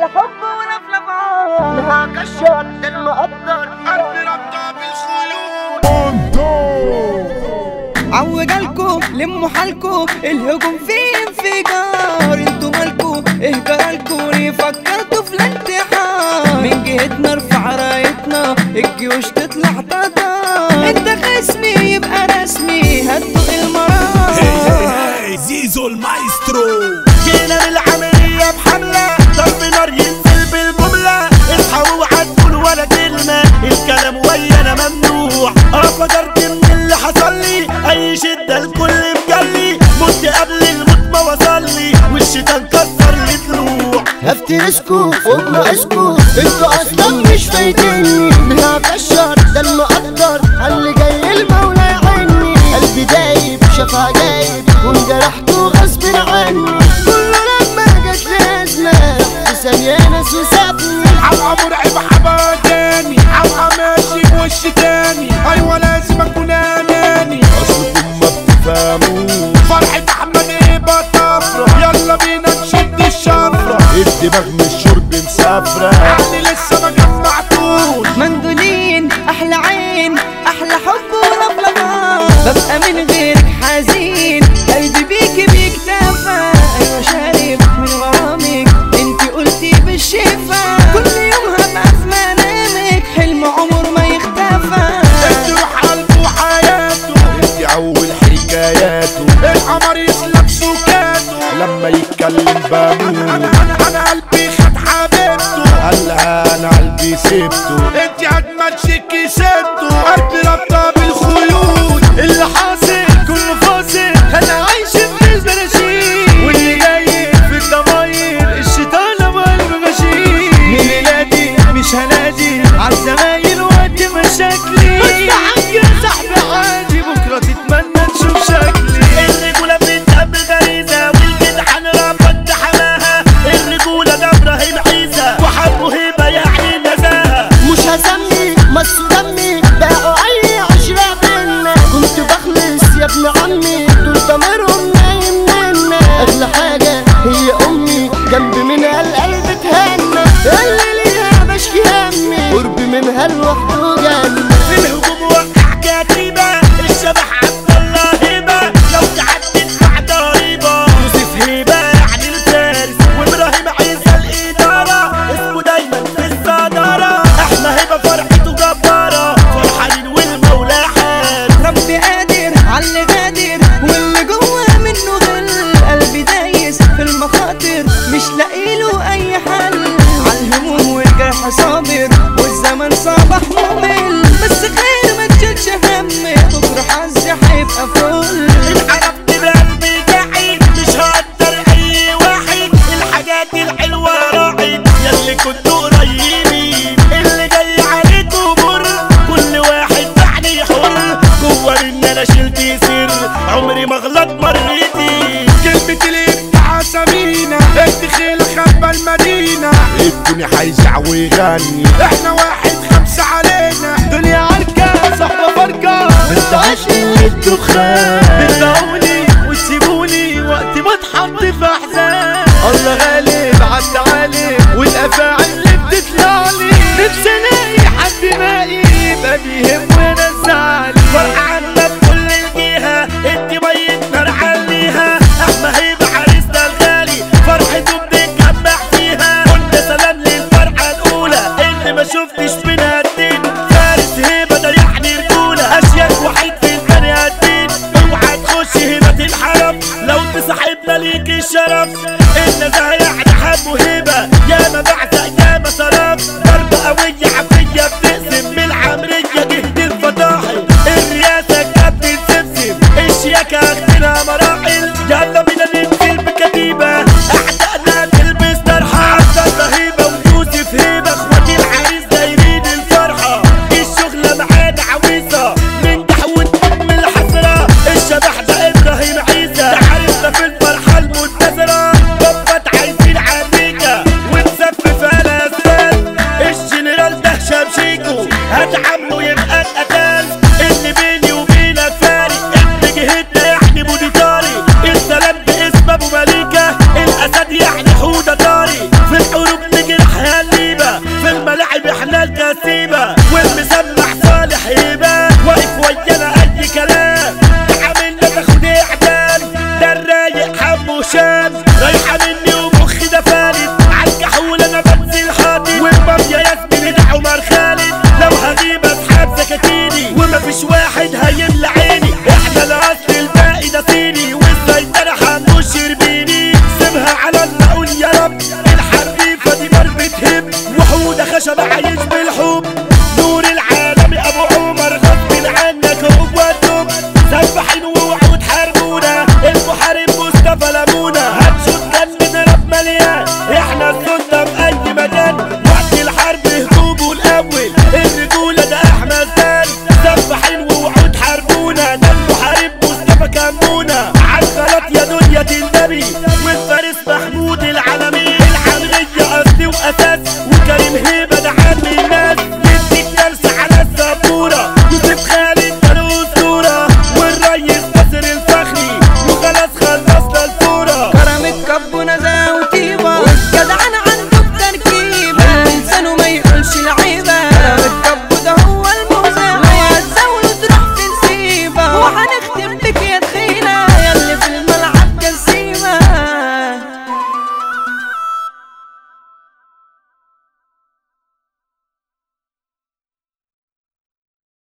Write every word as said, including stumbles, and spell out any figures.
احلى حب ولفلفه لها كشر ده المقدر قلبي ربطة بالخيول. عوجالكو لموا حالكو الهجوم فيه انفجار، انتوا مالكو ايه جرالكو ليه فكرتوا في الانتحار؟ من جهتنا ارفع رايتنا الجيوش تطلع تطار، انت خصمي يبقى رسمي هتدوق المرار. هي هي زيزو المايسترو جينا للعملية بحملة ضرب نار ينزل بالجملة، اصحوا وعدوا ولا كلمة الكلام ويانا ممنوع. اه ضرب من اللي حصل لي اي شدة الكل مجلي، مت قبل الموت ما وصل لي والشيطان كسر لي ضلوع. هفترسكو فوق ناقصكو انتوا اصلا مش فايتيني، لها كشر ده المقدر اللي جاي المولى يعيني. قلبي دايب شافها جايب وانجرحته غصب عني، كله لما جت لي ازمه في ثانيه ناس وسابني. حبقى مرعب حبقى تاني، حبقى ماشي بوش تاني، ايوه لازم اكون اناني اصلكم ما بتفهموش. فرحة احمد ايه بطفرة يلا بينا نشد الشفرة، الدماغ من الشرب مسافرة يعني لسه ما جمعتوش. مندولين احلى عين احلى حب ولفلفه، ببقى من غيرك حزين قلبي بيكي بيكتفى. ايوه شارب من غرامك انتي قلتي بالشفا، كل يوم هبقى في منامك حلم عمر ما يختفى. انت روح قلبه وحياته، انت اول حكاياته، القمر يسلك سكاته لما يتكلم بموت. انا انا انا قلبي خد حبيبته، قال لها انا قلبي سبته، انت اجمل شيك سبته. قلبي ربطة بالخيول اللي حاصل كله فاصل، انا عايش في البراشيل واللي جاي في الضماير الشيطان قلبي غشيم. من ليلادي مش هنادي عالزمايل وقت مشاكلي، بس عنك يا صاحبي عادي بكره تتمنى تشوف شكلي. الرجولة بتتقبل غريزة والجدعان ربط حماها، الرجولة ده ابراهيم عيسى وحبه هبة يعني نزاهة. مش هسمي مصر دمي بقوا اي عشرة بينا، كنت بخلص يا ابن عمي دول ضميرهم نايم منا. اغلى حاجة هي امي جنب منها القلب تهنى، اللي ليها بشكي همي قرب منها لوحده جنة. في الهجوم وقع كتيبة الشبح عبد الله هبة، لو تعدي ادفع ضريبة. يوسف هبة يعني الفارس وابراهيم عيسى الإدارة، اسمه دايما في الصدارة. احنا هبة فرحته جبارة فرحانين والمولى حال. ربي قادر عاللي غادر واللي جوه منه غل، قلبي دايس في المخاطر مش لاقيله اي حل. عالهموم والجرح صابر والزمن صباح ممل، بس خير ما تشيلش هم بكره حظي هيبقى فل. انحرفت بقلبي جاحد مش هقدر اي واحد، الحاجات الحلوة راحت ياللي كنتوا قريبين، اللي جاي عليكوا مر كل واحد يعني حر. جوا ان انا شلت سر عمري ما غلط مرتي، كلمة الابداع سمينة الدخيل خبى المدينة، الدنيا هيزع ويغني احنا واحد خمسة علينا. دنيا عركة صحبة فرقة انت عاشقين للدخان، بتدعوني وتسيبوني وقت ما اتحط في احزان. الله غالب عالتعالي والافاعي اللي بتطلع لي، نفسي الاقي حد باقي يبقى بيهم وانا الزعلي. فرحانة بكل الجهة انت ميت نار عليها، احنا هيبة عريسنا الغالي فرحته بنتجمع فيها. قلنا سلام للفرحة الاولى اللي ما شفتش منها الدين، فارس هيبة ده يعني رجولة اشيك وحيد في البني ادمين. اوعى تخش هبة الحرم لو تصاحبنا ليك الشرف، النزاهة يعني حب وهبة يا ما بعزق يا ما صرف. ضربة قوية عافية بتقسم من العمرية جهد الفضاحل، الرئاسة كابتن سمسم الشياكة اخدنا مراحل. يلا بينا ننزل بكتيبة اعدائنا تلبس طرحة، عبد الله هبة ويوسف هبة اخواتي العريس دايرين الفرحة. الشغلة معانا عويصة ننجح ونقوم من الحسرة، الشبح ده ابراهيم عيسى عرفنا في الفرحة المنتظرة. بابات عايزين عميكة ونسفف الحق مني ومخي ده فالت عالكحول انا بنزل حاطط والمافيا ياسمين ده عمر خالد لو هجيب اصحاب سكاكيني ومفيش واحد هيملى عيني احنا الاصل الباقي ده صيني والسيطرة حمو شربيني سيبها على الله قول يا رب الحريفة دي نار بتهب وحودة خشب عايش بالحب نور العالمي ابو عمر غصب عنك هو الدب سفاحين ووعود حاربونا المحارب مصطفى لمونا هتشوت جن نضرب مليان احنا السلطة في اي مكان وقت الحرب هجومه الاول الرجولة ده احمد زان سفاحين ووعود حاربونا ده المحارب مصطفى كمونا عالغلط يا دنيا النبي والفارس محمود العالمي الحمية اصلي واساس وكريم هيبة ده عم الناس نديك درس على السبورة يوسف خالد ده الاسطورة والريس ناصر الفخري وخلاص خلصنا الفورة كرامة كب ونزاهة وطيبة والجدعان عنده بتركيبة لسانه ما يقولش العيب